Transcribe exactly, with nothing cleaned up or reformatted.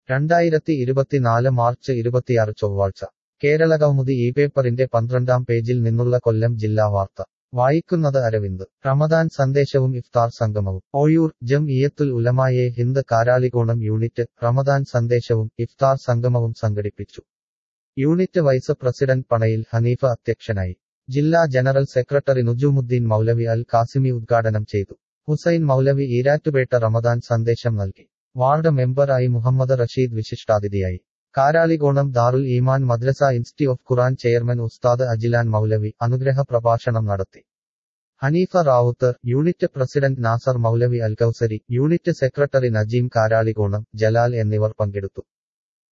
രണ്ടായിരത്തി ഇരുപത്തിനാല് മാർച്ച് ഇരുപത്തിയാറ് ചൊവ്വാഴ്ച കേരള കൗമുദി ഈ പേപ്പറിന്റെ പന്ത്രണ്ടാം പേജിൽ നിന്നുള്ള കൊല്ലം ജില്ലാ വാർത്ത വായിക്കുന്നത് അരവിന്ദ് റമദാൻ സന്ദേശവും ഇഫ്താർ സംഗമവും ഓയൂർ ജംഇയ്യത്തുൽ ഉലമായെ ഹിന്ദ് കാരാളികോണം യൂണിറ്റ് റമദാൻ സന്ദേശവും ഇഫ്താർ സംഗമവും സംഘടിപ്പിച്ചു. Unit vice president Panayil Haneefa അധ്യക്ഷനായി. ജില്ലാ ജനറൽ സെക്രട്ടറി നുജൂമുദ്ദീൻ മൗലവി അൽ കാസിമി ഉദ്ഘാടനം ചെയ്തു. ഹുസൈൻ മൗലവി ഈരാറ്റുപേട്ട റമദാൻ സന്ദേശം നൽകി. വാർഡ് മെമ്പറായി മുഹമ്മദ് റഷീദ് വിശിഷ്ടാതിഥിയായി. Karalikonam Darul Iman Madrasa institute of Quran chairman Ustad Ajilan Moulavi അനുഗ്രഹ പ്രഭാഷണം നടത്തി. Haneefa Ravuthar, unit president Nasar Moulavi Alkousari, unit secretary Najeem Karalikonam, Jalal എന്നിവർ പങ്കെടുത്തു.